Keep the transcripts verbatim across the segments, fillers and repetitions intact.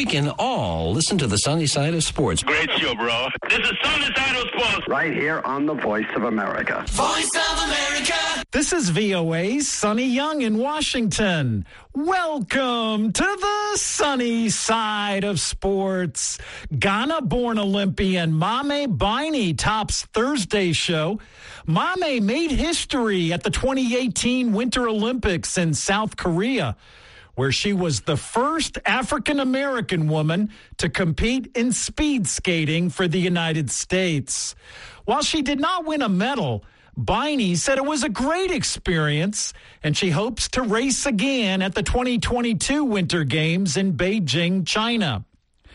We can all listen to the sunny side of sports. Great show, bro. This is Sunny Side of Sports. Right here on the Voice of America. Voice of America. This is V O A's Sonny Young in Washington. Welcome to the sunny side of sports. Ghana-born Olympian Mame Biney tops Thursday's show. Mame made history at the twenty eighteen Winter Olympics in South Korea, where she was the first African-American woman to compete in speed skating for the United States. While she did not win a medal, Biney said it was a great experience, and she hopes to race again at the twenty twenty-two Winter Games in Beijing, China.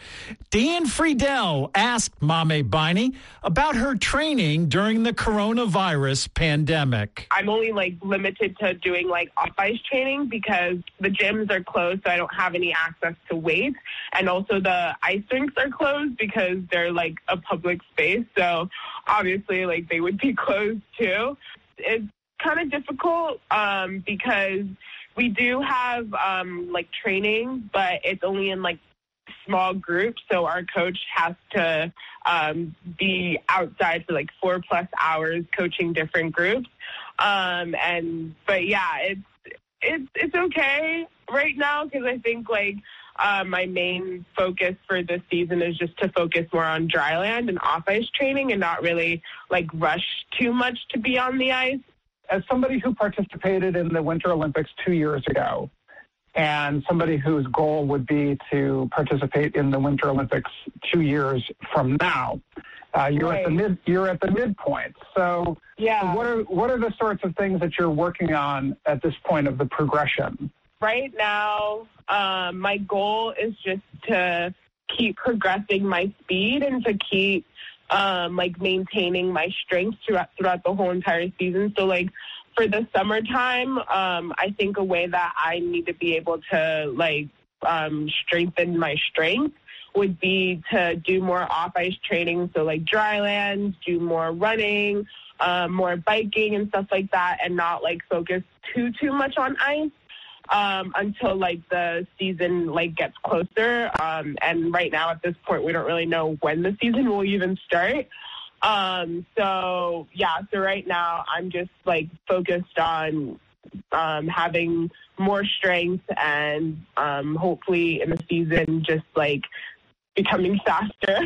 Dan Friedel asked Mame Biney about her training during the coronavirus pandemic. I'm only like limited to doing like off-ice training because the gyms are closed, so I don't have any access to weights. And also the ice rinks are closed because they're like a public space. So obviously like they would be closed too. It's kind of difficult um, because we do have um, like training, but it's only in like small groups, so our coach has to um, be outside for like four plus hours coaching different groups. Um, and but yeah, it's it's it's okay right now because I think like uh, my main focus for this season is just to focus more on dry land and off ice training and not really like rush too much to be on the ice. As somebody who participated in the Winter Olympics two years ago, and somebody whose goal would be to participate in the Winter Olympics two years from now, uh, you're right. at the mid. You're at the midpoint. So, yeah. what are what are the sorts of things that you're working on at this point of the progression? Right now, um, my goal is just to keep progressing my speed and to keep um, like maintaining my strength throughout throughout the whole entire season. So, like. For the summertime, um, I think a way that I need to be able to, like, um, strengthen my strength would be to do more off-ice training, so, like, dry land, do more running, um, more biking and stuff like that, and not, like, focus too, too much on ice um, until, like, the season, like, gets closer. Um, and right now, at this point, we don't really know when the season will even start. Um, so, yeah, so right now I'm just, like, focused on um, having more strength and um, hopefully in the season just, like, becoming faster.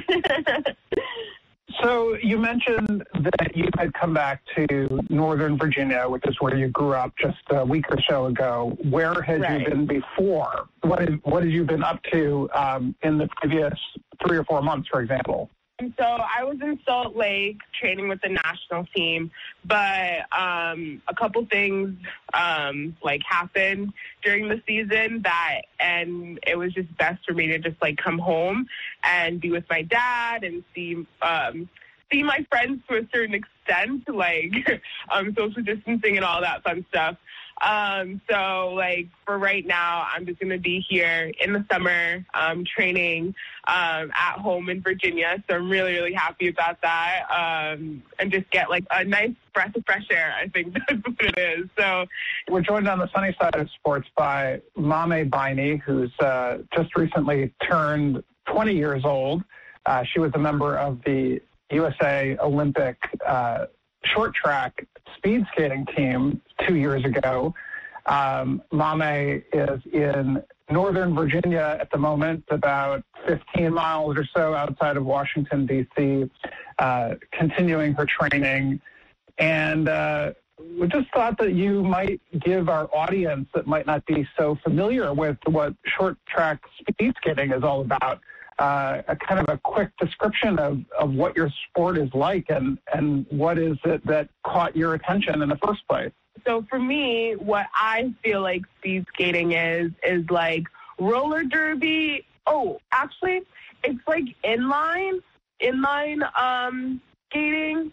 So you mentioned that you had come back to Northern Virginia, which is where you grew up just a week or so ago. Where had Right. you been before? What had, what had you been up to um, in the previous three or four months, for example? And so I was in Salt Lake training with the national team, but um, a couple things um, like happened during the season that, and it was just best for me to just like come home and be with my dad and see um, see my friends to a certain extent, like um, social distancing and all that fun stuff. Um, so, like, for right now, I'm just going to be here in the summer um, training um, at home in Virginia. So I'm really, really happy about that um, and just get, like, a nice breath of fresh air. I think that's what it is. So we're joined on the sunny side of sports by Mame Biney, who's uh, just recently turned twenty years old. Uh, she was a member of the U S A Olympic uh, short track speed skating team two years ago. Um, Mame is in Northern Virginia at the moment, about fifteen miles or so outside of Washington, D C, uh, continuing her training. And uh, we just thought that you might give our audience that might not be so familiar with what short track speed skating is all about, Uh, a kind of a quick description of, of what your sport is like and, and what is it that caught your attention in the first place. So for me, what I feel like speed skating is, is like roller derby. Oh, actually, it's like inline, inline um, skating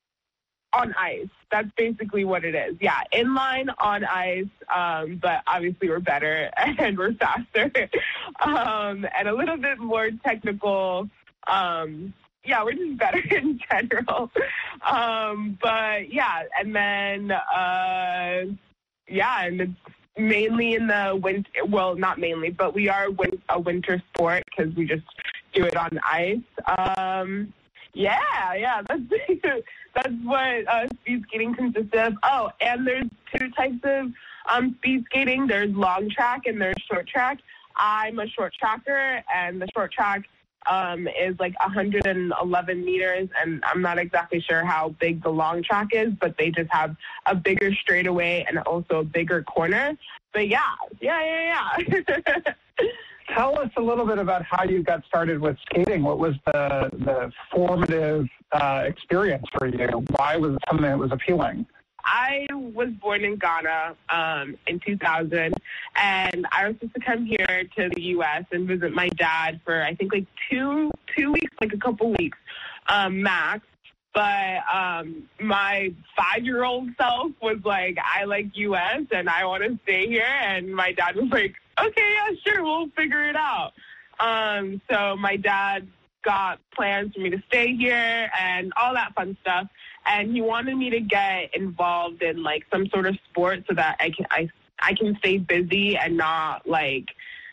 on ice. That's basically what it is. Yeah, inline on ice, um, but obviously we're better and we're faster um, and a little bit more technical. Um, yeah, we're just better in general. Um, but, yeah, and then, uh, yeah, and it's mainly in the winter. Well, not mainly, but we are win- a winter sport because we just do it on ice. Um, yeah, yeah, that's that's what uh, speed skating consists of. Oh, and there's two types of um, speed skating. There's long track and there's short track. I'm a short tracker, and the short track um, is like one hundred eleven meters, and I'm not exactly sure how big the long track is, but they just have a bigger straightaway and also a bigger corner. But yeah, yeah, yeah, yeah. Tell us a little bit about how you got started with skating. What was the, the formative uh, experience for you? Why was it something that was appealing? I was born in Ghana um, in two thousand, and I was supposed to come here to the U S and visit my dad for, I think, like two two weeks, like a couple weeks um, max. But um, my five-year-old self was like, I like U S and I want to stay here. And my dad was like, okay, yeah, sure, we'll figure it out. Um, so my dad got plans for me to stay here and all that fun stuff. And he wanted me to get involved in, like, some sort of sport so that I can I, I can stay busy and not, like,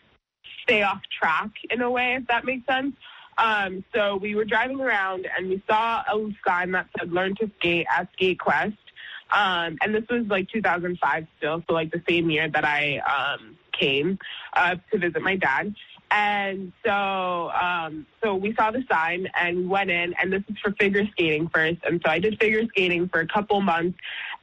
stay off track in a way, if that makes sense. Um, so we were driving around, and we saw a sign that said, learn to skate at SkateQuest. Um, and this was, like, two thousand five still, so, like, the same year that I um, came uh, to visit my dad. And so um, so we saw the sign and went in, and this is for figure skating first. And so I did figure skating for a couple months.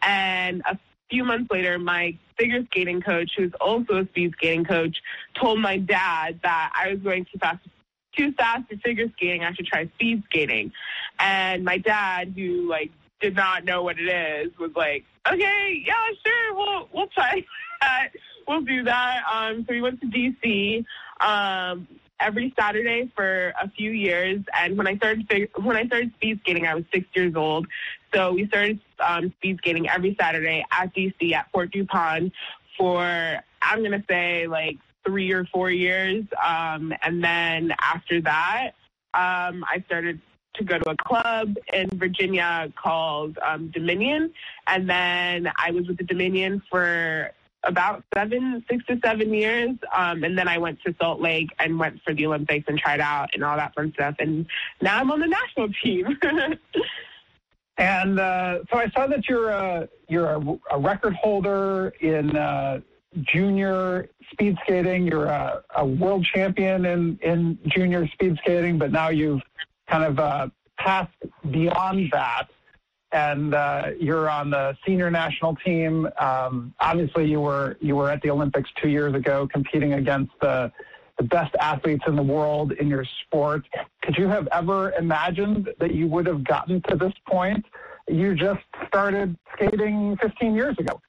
And a few months later, my figure skating coach, who's also a speed skating coach, told my dad that I was going too fast, too fast for figure skating. I should try speed skating. And my dad, who, like, did not know what it is, was like, okay, yeah, sure, we'll, we'll try that. We'll do that. Um, so we went to D C um, every Saturday for a few years. And when I started fig- when I started speed skating, I was six years old. So we started um, speed skating every Saturday at D C at Fort DuPont for, I'm going to say, like, three or four years. Um, and then after that, um, I started to go to a club in Virginia called um, Dominion. And then I was with the Dominion for about seven, six to seven years. Um, and then I went to Salt Lake and went for the Olympics and tried out and all that fun stuff. And now I'm on the national team. And uh, so I saw that you're a, you're a, a record holder in uh, junior speed skating. You're a, a world champion in, in junior speed skating, but now you've kind of uh, passed beyond that. And uh, you're on the senior national team. Um, obviously, you were you were at the Olympics two years ago, competing against the, the best athletes in the world in your sport. Could you have ever imagined that you would have gotten to this point? You just started skating fifteen years ago.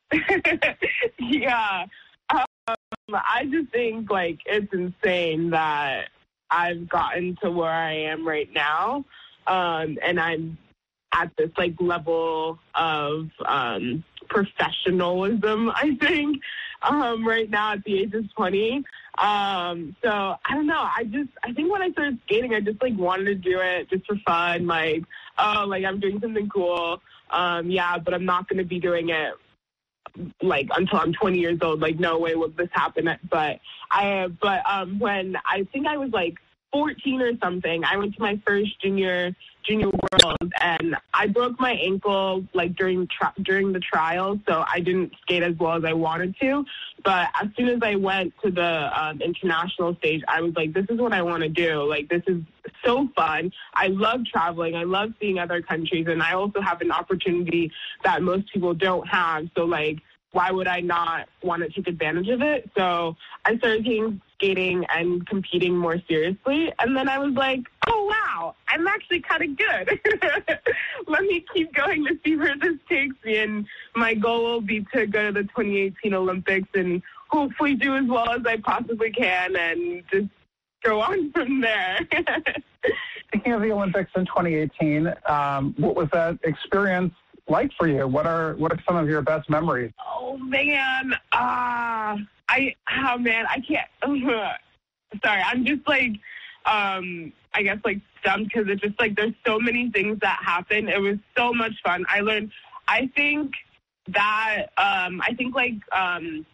Yeah, um, I just think, like, it's insane that I've gotten to where I am right now, um, and I'm at this, like, level of um, professionalism, I think, um, right now at the age of twenty. Um, so, I don't know. I just, I think when I started skating, I just, like, wanted to do it just for fun. Like, oh, like, I'm doing something cool. Um, yeah, but I'm not going to be doing it, like, until I'm twenty years old. Like, no way will this happen. But I, but um, when I think I was, like, fourteen or something, I went to my first junior junior world, and I broke my ankle, like, during tri- during the trials, so I didn't skate as well as I wanted to. But as soon as I went to the um, international stage, I was like, this is what I want to do. Like, this is so fun. I love traveling. I love seeing other countries, and I also have an opportunity that most people don't have. So, like, why would I not want to take advantage of it? So I started taking skating and competing more seriously. And then I was like, oh, wow, I'm actually kind of good. Let me keep going to see where this takes me. And my goal will be to go to the twenty eighteen Olympics and hopefully do as well as I possibly can and just go on from there. Speaking of the Olympics in twenty eighteen, um, what was that experience like for you? What are what are some of your best memories? Oh man, ah, uh, I oh man, I can't. Uh, sorry, I'm just like, um, I guess like stumped because it's just like there's so many things that happened. It was so much fun. I learned. I think that um, I think like um,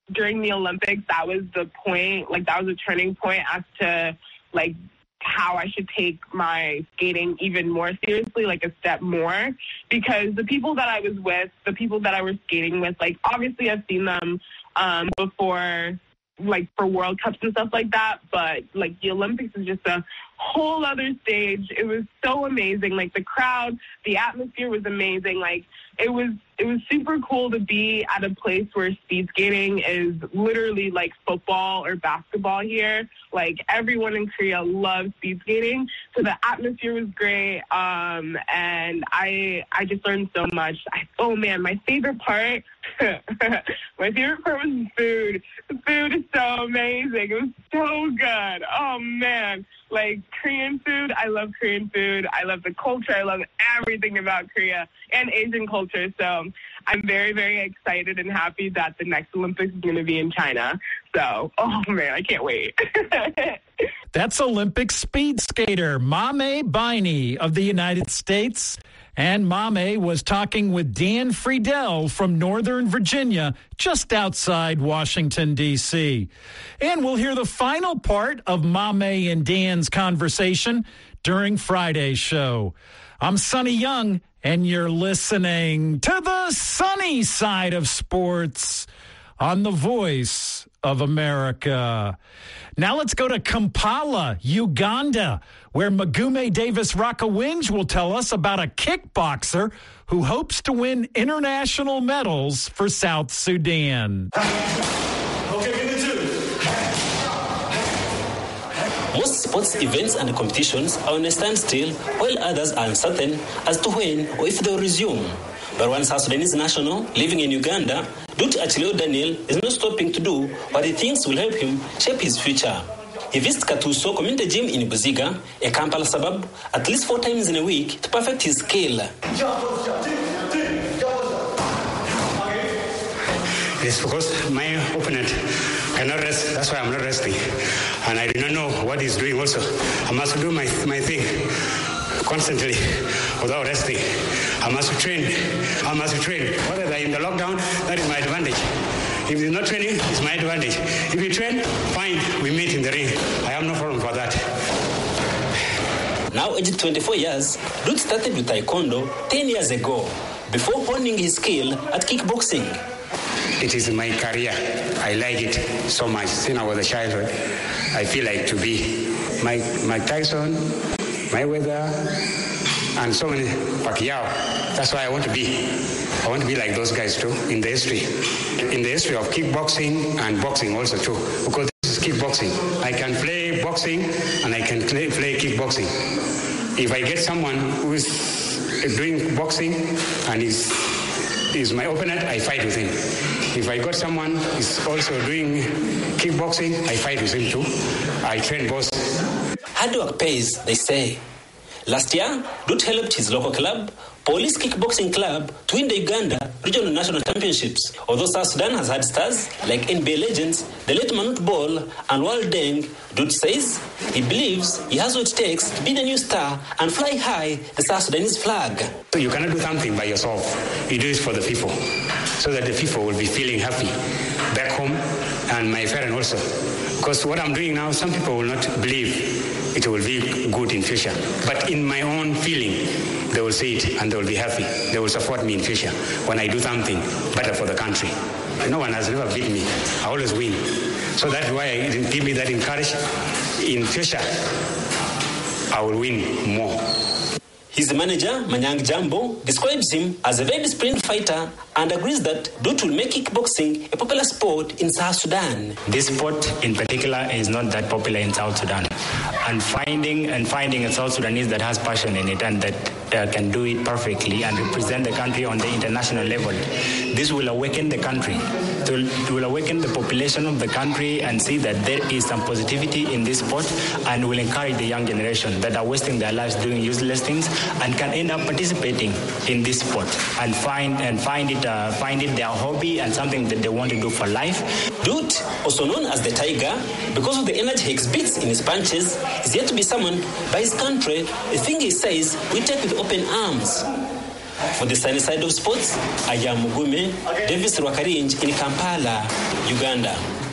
during the Olympics, that was the point, like that was a turning point as to like how I should take my skating even more seriously, like a step more, because the people that I was with, the people that I was skating with, like obviously I've seen them um, before, like for World Cups and stuff like that, but like the Olympics is just a whole other stage. It was so amazing. Like the crowd, the atmosphere was amazing. Like it was, it was super cool to be at a place where speed skating is literally like football or basketball here. Like everyone in Korea loves speed skating. So the atmosphere was great. Um, and I, I just learned so much. I, oh man, my favorite part, my favorite part was the food. The food is so amazing. It was so good. Oh man. Like Korean food, I love Korean food. I love the culture. I love everything about Korea and Asian culture. So I'm very, very excited and happy that the next Olympics is going to be in China. So, oh man, I can't wait. That's Olympic speed skater Mame Biney of the United States. And Mame was talking with Dan Friedel from Northern Virginia, just outside Washington, D C. And we'll hear the final part of Mame and Dan's conversation during Friday's show. I'm Sonny Young, and you're listening to the sunny side of sports on the Voice of America. Now let's go to Kampala, Uganda, where Magume Davis Rakawinj will tell us about a kickboxer who hopes to win international medals for South Sudan. Okay, give me two. Most sports events and competitions are on a standstill, while others are uncertain as to when or if they'll resume. But one South Sudanese national living in Uganda, Doctor Achileo Daniel, is not stopping to do what he thinks will help him shape his future. He visits Katuso Community Gym in Buziga, a Kampala suburb, at least four times in a week to perfect his skill. It's because my opponent cannot rest. That's why I'm not resting. And I do not know what he's doing also. I must do my, my thing constantly without resting. I must train. I must train. Whether they're in the lockdown, that is my advantage. If you're not training, it's my advantage. If you train, fine, we meet in the ring. I have no problem for that. Now aged twenty-four years, Dude started with Taekwondo ten years ago, before honing his skill at kickboxing. It is my career. I like it so much. Since I was a child, I feel like to be Mike, Mike Tyson, Mayweather, and so many Pacquiao. That's why I want to be. I want to be like those guys too in the history. In the history of kickboxing and boxing also too. Because this is kickboxing. I can play boxing and I can play, play kickboxing. If I get someone who is doing boxing and is is my opponent, I fight with him. If I got someone who is also doing kickboxing, I fight with him too. I train both. Hard work pays, they say. Last year, Dude helped his local club, Police Kickboxing Club, to win the Uganda Regional National Championships. Although South Sudan has had stars like N B A legends, the late Manute Bol and Wal Deng, Dude says he believes he has what it takes to be the new star and fly high the South Sudanese flag. So you cannot do something by yourself. You do it for the people, so that the people will be feeling happy back home and my parents also. Because what I'm doing now, some people will not believe it will be good in future. But in my own feeling, they will see it and they will be happy. They will support me in future when I do something better for the country. No one has never beat me. I always win. So that's why it give me that encouragement. In future, I will win more. His manager, Manyang Jambo, describes him as a very disciplined fighter and agrees that Dude will make kickboxing a popular sport in South Sudan. This sport in particular is not that popular in South Sudan. And finding and finding a South Sudanese that has passion in it and that uh, can do it perfectly and represent the country on the international level, this will awaken the country. It will awaken the population of the country and see that there is some positivity in this sport, and will encourage the young generation that are wasting their lives doing useless things and can end up participating in this sport and find and find it uh, find it their hobby and something that they want to do for life. Dude, also known as the Tiger, because of the energy he exhibits in his punches, is yet to be summoned by his country, a thing he says we take with open arms. For the sunny side of sports, I am Mugume, Davis Rwakarinj in Kampala, Uganda.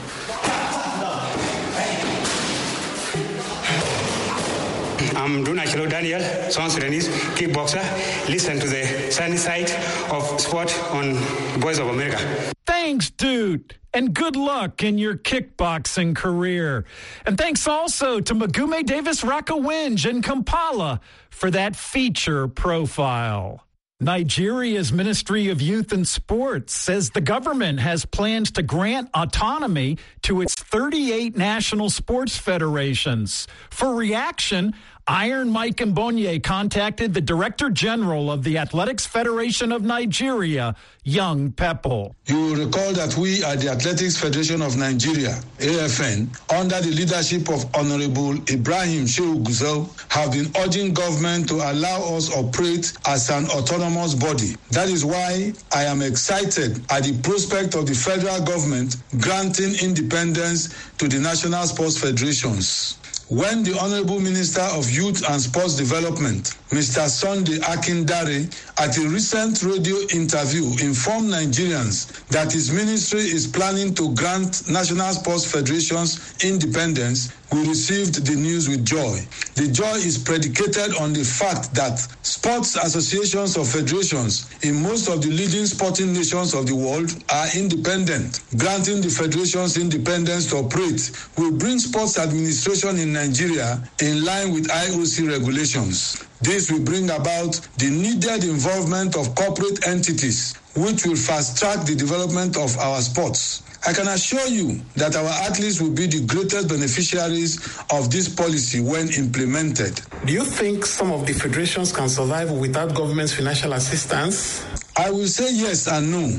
I'm Duna Chilo Daniel, South Sudanese kickboxer. Listen to the sunny side of sport on Voice of America. Thanks, dude. And good luck in your kickboxing career. And thanks also to Magume Davis Rakawinj in Kampala for that feature profile. Nigeria's Ministry of Youth and Sports says the government has plans to grant autonomy to its thirty-eight national sports federations. For reaction, Iron Mike Mbonye contacted the Director General of the Athletics Federation of Nigeria, Young Pepple. You will recall that we at the Athletics Federation of Nigeria, A F N, under the leadership of Honorable Ibrahim Shehu Gusau, have been urging government to allow us operate as an autonomous body. That is why I am excited at the prospect of the federal government granting independence to the national sports federations. When the Honorable Minister of Youth and Sports Development, Mister Sunday Akindare, at a recent radio interview informed Nigerians that his ministry is planning to grant national sports federations independence, we received the news with joy. The joy is predicated on the fact that sports associations or federations in most of the leading sporting nations of the world are independent. Granting the federations independence to operate will bring sports administration in Nigeria in line with I O C regulations. This will bring about the needed involvement of corporate entities, which will fast-track the development of our sports. I can assure you that our athletes will be the greatest beneficiaries of this policy when implemented. Do you think some of the federations can survive without government's financial assistance? I will say yes and no.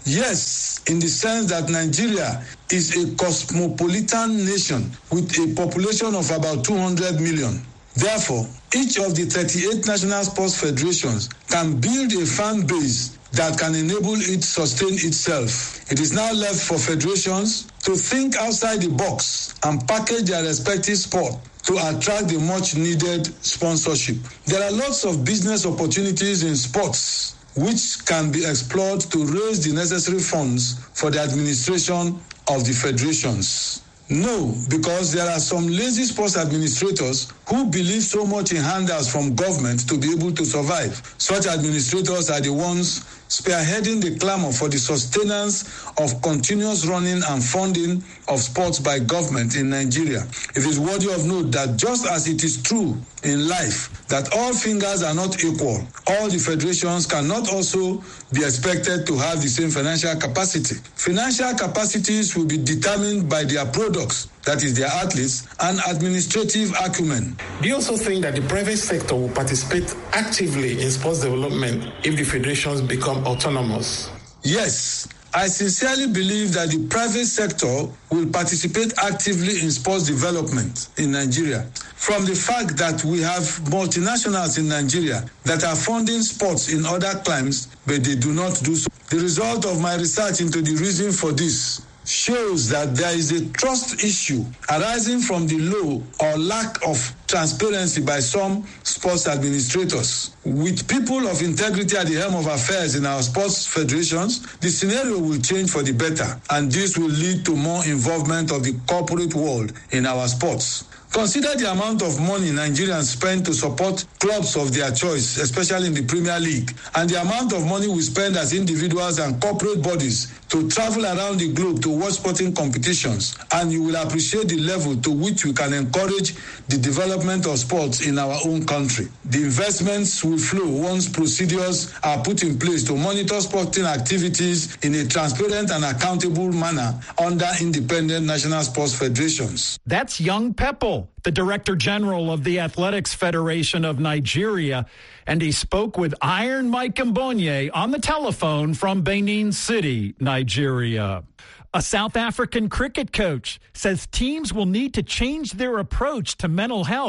Yes, in the sense that Nigeria is a cosmopolitan nation with a population of about two hundred million. Therefore, each of the thirty-eight national sports federations can build a fan base that can enable it sustain itself. It is now left for federations to think outside the box and package their respective sport to attract the much-needed sponsorship. There are lots of business opportunities in sports which can be explored to raise the necessary funds for the administration of the federations. No, because there are some lazy sports administrators who believe so much in handouts from government to be able to survive. Such administrators are the ones spearheading the clamor for the sustenance of continuous running and funding of sports by government in Nigeria. It is worthy of note that just as it is true in life that all fingers are not equal, all the federations cannot also be expected to have the same financial capacity. Financial capacities will be determined by their products, that is their athletes, and administrative acumen. Do you also think that the private sector will participate actively in sports development if the federations become autonomous? Yes. I sincerely believe that the private sector will participate actively in sports development in Nigeria. From the fact that we have multinationals in Nigeria that are funding sports in other climes, but they do not do so. The result of my research into the reason for this shows that there is a trust issue arising from the low or lack of transparency by some sports administrators. With people of integrity at the helm of affairs in our sports federations, the scenario will change for the better, and this will lead to more involvement of the corporate world in our sports. Consider the amount of money Nigerians spend to support clubs of their choice, especially in the Premier League, and the amount of money we spend as individuals and corporate bodies to travel around the globe to watch sporting competitions, and you will appreciate the level to which we can encourage the development of sports in our own country. The investments will flow once procedures are put in place to monitor sporting activities in a transparent and accountable manner under independent national sports federations. That's Young Pepple, the Director General of the Athletics Federation of Nigeria, and he spoke with Iron Mike Mbonye on the telephone from Benin City, Nigeria. A South African cricket coach says teams will need to change their approach to mental health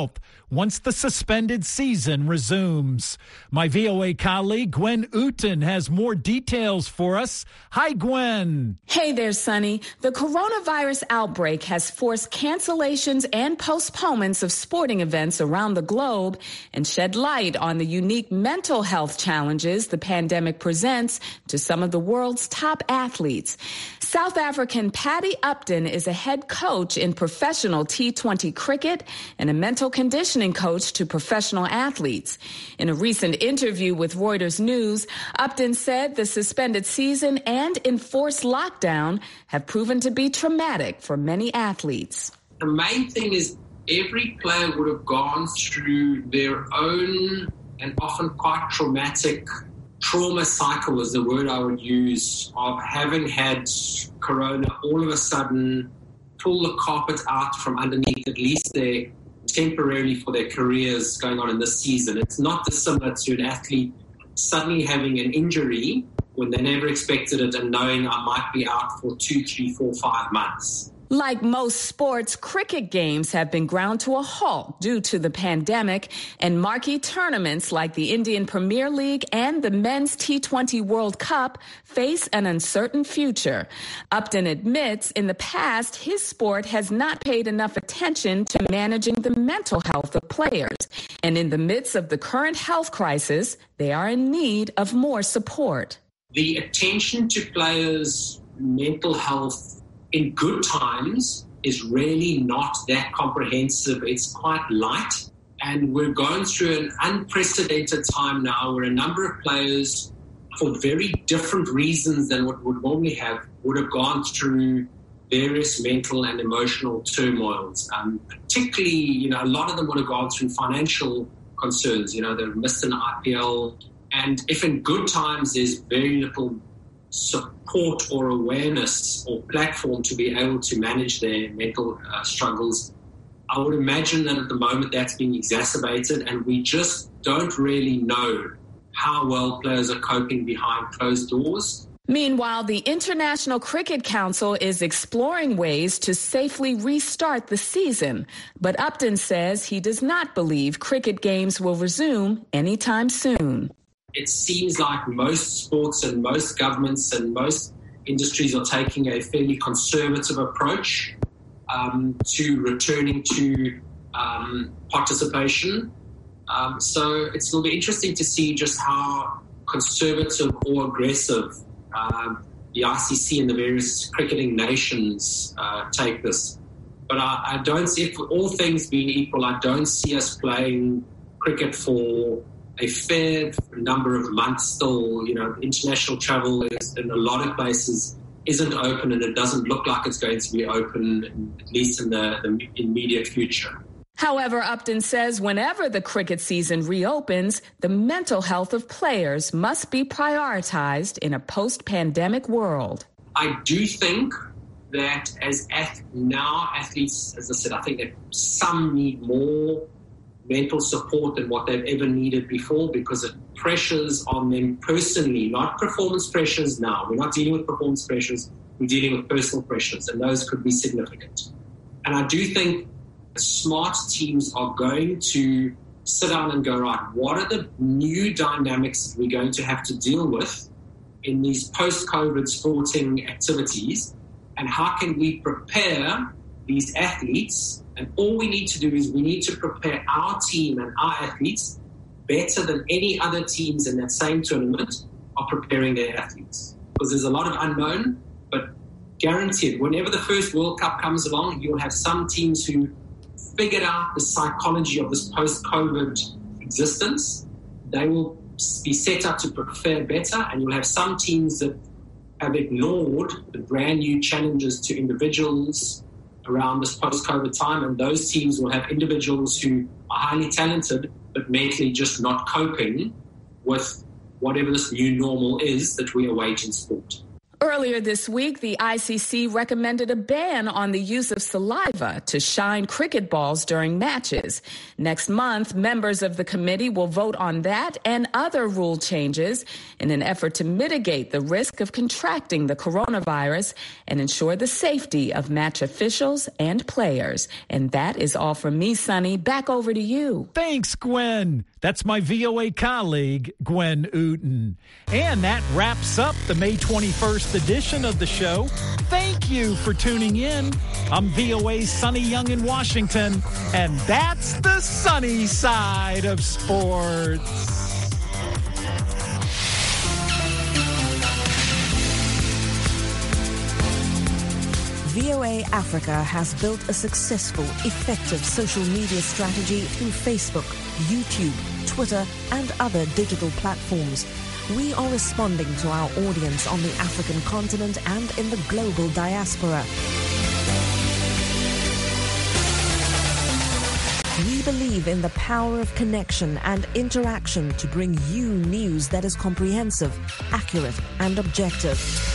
once the suspended season resumes. My V O A colleague Gwen Uten has more details for us. Hi, Gwen. Hey there, Sonny. The coronavirus outbreak has forced cancellations and postponements of sporting events around the globe and shed light on the unique mental health challenges the pandemic presents to some of the world's top athletes. South African Paddy Upton is a head coach in professional T twenty cricket and a mental conditioning coach to professional athletes. In a recent interview with Reuters News, Upton said the suspended season and enforced lockdown have proven to be traumatic for many athletes. The main thing is every player would have gone through their own and often quite traumatic trauma cycle is the word I would use, of having had corona all of a sudden pull the carpet out from underneath at least their temporarily for their careers going on in this season. It's not dissimilar to an athlete suddenly having an injury when they never expected it and knowing I might be out for two, three, four, five months. Like most sports, cricket games have been ground to a halt due to the pandemic, and marquee tournaments like the Indian Premier League and the Men's T twenty World Cup face an uncertain future. Upton admits in the past his sport has not paid enough attention to managing the mental health of players, and in the midst of the current health crisis, they are in need of more support. The attention to players' mental health in good times is really not that comprehensive. It's quite light. And we're going through an unprecedented time now where a number of players, for very different reasons than what we would normally have, would have gone through various mental and emotional turmoils. Um, particularly, you know, a lot of them would have gone through financial concerns. You know, they've missed an I P L. And if in good times there's very little support or awareness or platform to be able to manage their mental uh, struggles, I would imagine that at the moment that's being exacerbated, and we just don't really know how well players are coping behind closed doors. Meanwhile, the International Cricket Council is exploring ways to safely restart the season, but Upton says he does not believe cricket games will resume anytime soon. It seems like most sports and most governments and most industries are taking a fairly conservative approach um, to returning to um, participation. Um, so it's going to be interesting to see just how conservative or aggressive um, the I C C and the various cricketing nations uh, take this. But I, I don't see, if all things being equal, I don't see us playing cricket for a fair number of months still. You know, international travel is, in a lot of places isn't open, and it doesn't look like it's going to be open, at least in the, the immediate future. However, Upton says whenever the cricket season reopens, the mental health of players must be prioritized in a post-pandemic world. I do think that as ath- now athletes, as I said, I think that some need more mental support than what they've ever needed before, because it pressures on them personally, not performance pressures now. We're not dealing with performance pressures, we're dealing with personal pressures, and those could be significant. And I do think smart teams are going to sit down and go, right, what are the new dynamics that we're going to have to deal with in these post-COVID sporting activities, and how can we prepare these athletes? And all we need to do is we need to prepare our team and our athletes better than any other teams in that same tournament are preparing their athletes. Because there's a lot of unknown, but guaranteed, whenever the first World Cup comes along, you'll have some teams who figured out the psychology of this post-COVID existence. They will be set up to prepare better, and you'll have some teams that have ignored the brand new challenges to individuals around this post-COVID time, and those teams will have individuals who are highly talented but mentally just not coping with whatever this new normal is that we await in sport. Earlier this week, the I C C recommended a ban on the use of saliva to shine cricket balls during matches. Next month, members of the committee will vote on that and other rule changes in an effort to mitigate the risk of contracting the coronavirus and ensure the safety of match officials and players. And that is all from me, Sonny. Back over to you. Thanks, Gwen. That's my V O A colleague, Gwen Uten. And that wraps up the May twenty-first edition of the show. Thank you for tuning in. I'm V O A's Sonny Young in Washington, and that's the sunny side of sports. V O A Africa has built a successful, effective social media strategy through Facebook, YouTube, Twitter, and other digital platforms. We are responding to our audience on the African continent and in the global diaspora. We believe in the power of connection and interaction to bring you news that is comprehensive, accurate, and objective.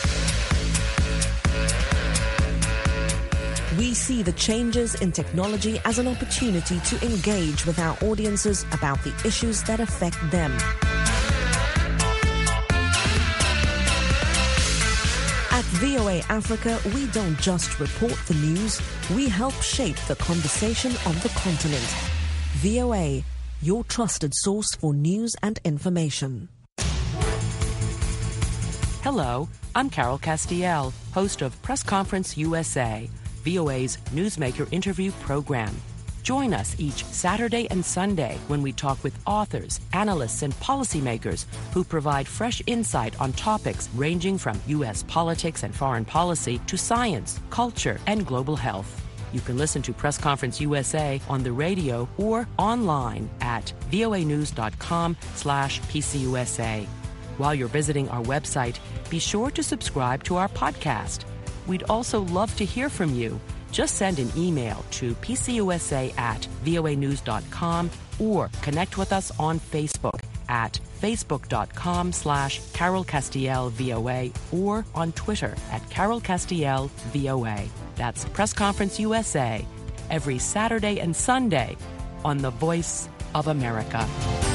We see the changes in technology as an opportunity to engage with our audiences about the issues that affect them. At V O A Africa, we don't just report the news, we help shape the conversation on the continent. V O A, your trusted source for news and information. Hello, I'm Carol Castiel, host of Press Conference U S A, V O A's Newsmaker interview program. Join us each Saturday and Sunday when we talk with authors, analysts, and policymakers who provide fresh insight on topics ranging from U S politics and foreign policy to science, culture, and global health. You can listen to Press Conference U S A on the radio or online at voanews.com slash PCUSA. While you're visiting our website, be sure to subscribe to our podcast. We'd also love to hear from you. Just send an email to pcusa at voanews.com or connect with us on Facebook at facebook.com slash Carol Castiel VOA or on Twitter at Carol Castiel VOA. That's Press Conference U S A every Saturday and Sunday on The Voice of America.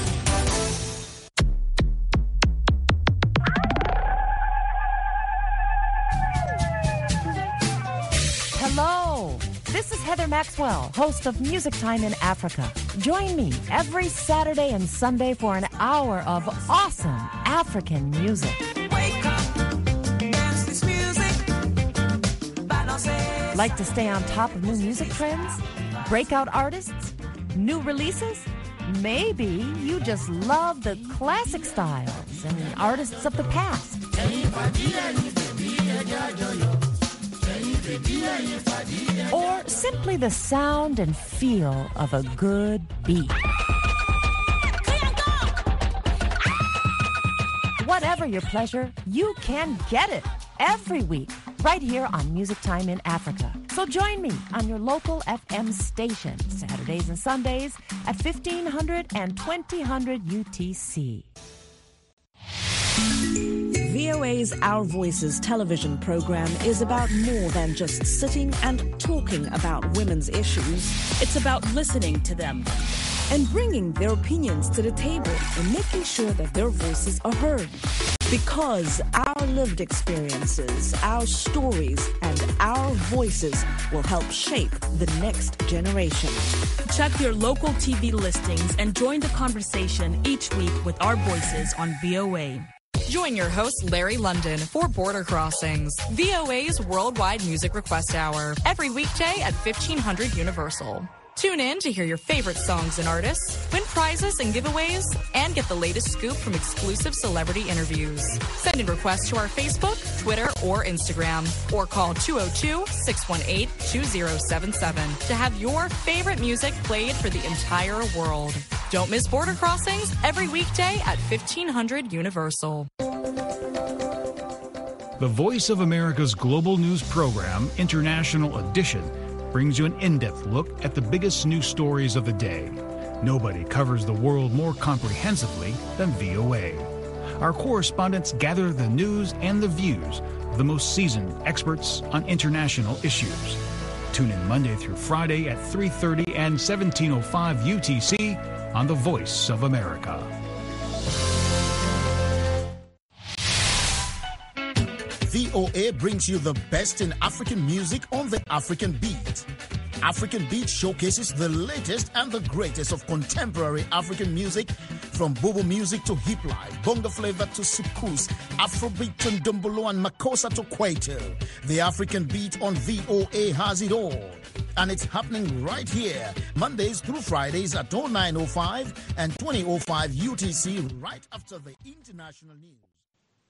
Hello, this is Heather Maxwell, host of Music Time in Africa. Join me every Saturday and Sunday for an hour of awesome African music. Wake up, dance this music, balance. Like to stay on top of new music trends? Breakout artists? New releases? Maybe you just love the classic styles and artists of the past. Or simply the sound and feel of a good beat. Whatever your pleasure, you can get it every week right here on Music Time in Africa. So join me on your local F M station Saturdays and Sundays at fifteen hundred and twenty hundred U T C. V O A's Our Voices television program is about more than just sitting and talking about women's issues. It's about listening to them and bringing their opinions to the table and making sure that their voices are heard. Because our lived experiences, our stories, and our voices will help shape the next generation. Check your local T V listings and join the conversation each week with our voices on V O A. Join your host, Larry London, for Border Crossings, V O A's Worldwide Music Request Hour, every weekday at fifteen hundred Universal. Tune in to hear your favorite songs and artists, win prizes and giveaways, and get the latest scoop from exclusive celebrity interviews. Send in requests to our Facebook, Twitter, or Instagram, or call two oh two, six one eight, two oh seven seven to have your favorite music played for the entire world. Don't miss Border Crossings every weekday at fifteen hundred Universal. The Voice of America's global news program, International Edition, brings you an in-depth look at the biggest news stories of the day. Nobody covers the world more comprehensively than V O A. Our correspondents gather the news and the views of the most seasoned experts on international issues. Tune in Monday through Friday at three thirty and seventeen oh five U T C on The Voice of America. V O A brings you the best in African music on the African Beat. African Beat showcases the latest and the greatest of contemporary African music, from Bobo music to hip life, bongo flavor to soukous, Afrobeat to ndombolo and makossa to kwaito. The African Beat on V O A has it all. And it's happening right here, Mondays through Fridays at oh nine oh five and twenty oh five U T C, right after the international news.